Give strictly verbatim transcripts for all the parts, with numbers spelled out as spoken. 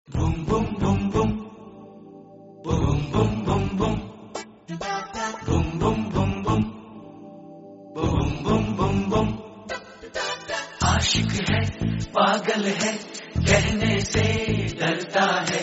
Boom boom boom boom boom boom boom boom boom boom boom boom boom boom boom boom आशिक है पागल है कहने से डरता है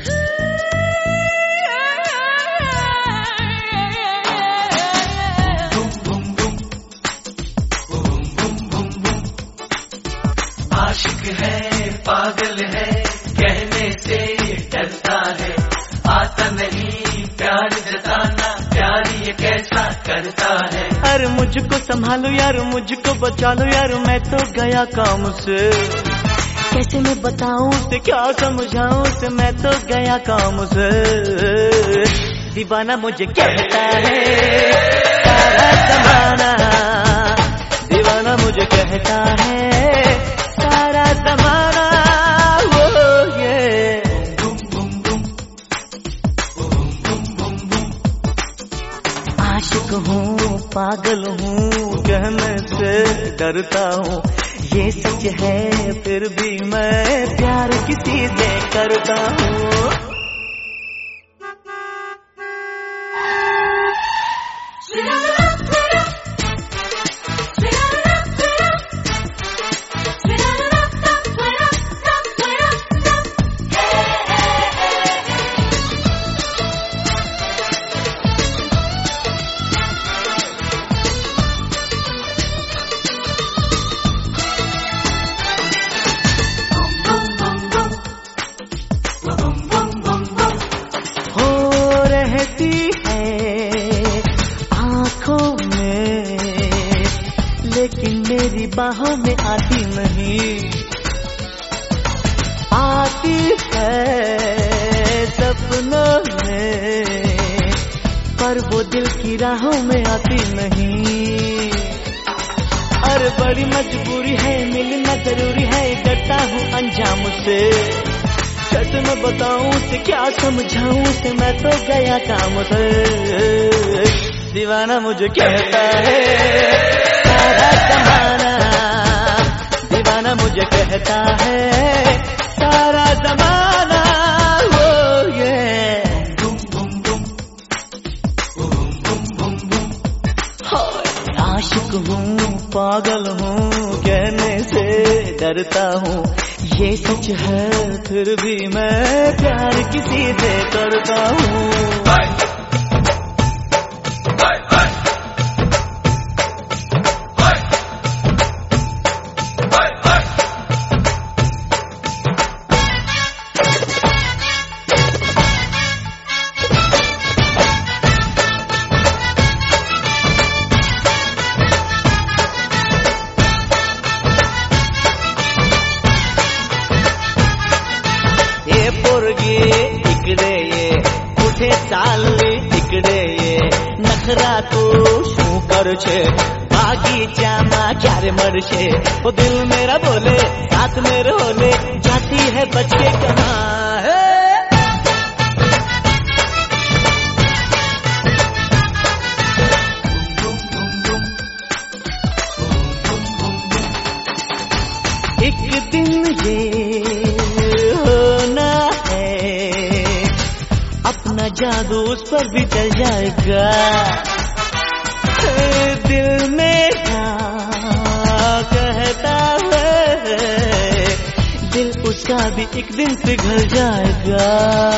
boom boom boom boom boom boom boom आशिक है पागल है कहने से डरता है आता नहीं प्यार जताना प्यार ये कैसा करता है। अरे मुझको संभालो यार मुझको बचा लो यार मैं तो गया काम से कैसे मैं बताऊं उसे क्या समझाऊं उसे मैं तो गया काम से दीवाना मुझे कहता है सारा जमाना दीवाना मुझे कहता है सारा जमाना वो ये आशिक हूँ पागल हूँ कहने से डरता हूँ ये सच है फिर भी मैं प्यार किसी से करता हूँ। लेकिन मेरी बाहों में आती नहीं आती है सपनों में पर वो दिल की राहों में आती नहीं। अरे बड़ी मजबूरी है मिलना जरूरी है डरता हूँ अंजाम से कैसे मैं बताऊं उसे क्या समझाऊं उसे मैं तो गया काम से दीवाना मुझे कहता है सारा जमाना दीवाना मुझे कहता है सारा जमाना वो ये आशिक हूँ पागल हूँ कहने से डरता हूँ ये सच है फिर भी मैं प्यार किसी से करता हूँ। इकडे ये कुठे चालली तिकडे ये नखरा तो शू कर छे बागीचाમાં क्यारे मरशे वो दिल मेरा बोले साथ में रोले जाती है बच के कहाँ है। एक दिन ये जादू उस पर भी चल जाएगा दिल मेरा कहता है दिल उसका भी एक दिन पिघल जाएगा।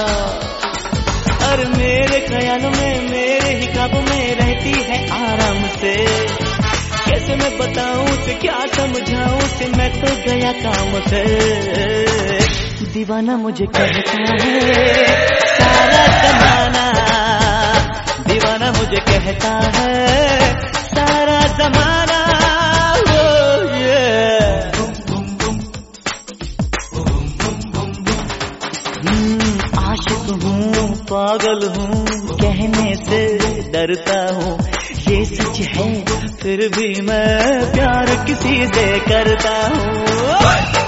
और मेरे ख्यालों में मेरे ही ख्वाबों में रहती है आराम से कैसे मैं बताऊं उसे क्या समझाऊं उसे मैं तो गया काम से दीवाना मुझे कहता है सारा जमाना दीवाना मुझे कहता है सारा जमाना वो ये आशिक हूँ पागल हूँ कहने से डरता हूँ ये सच है फिर भी मैं प्यार किसी से करता हूँ।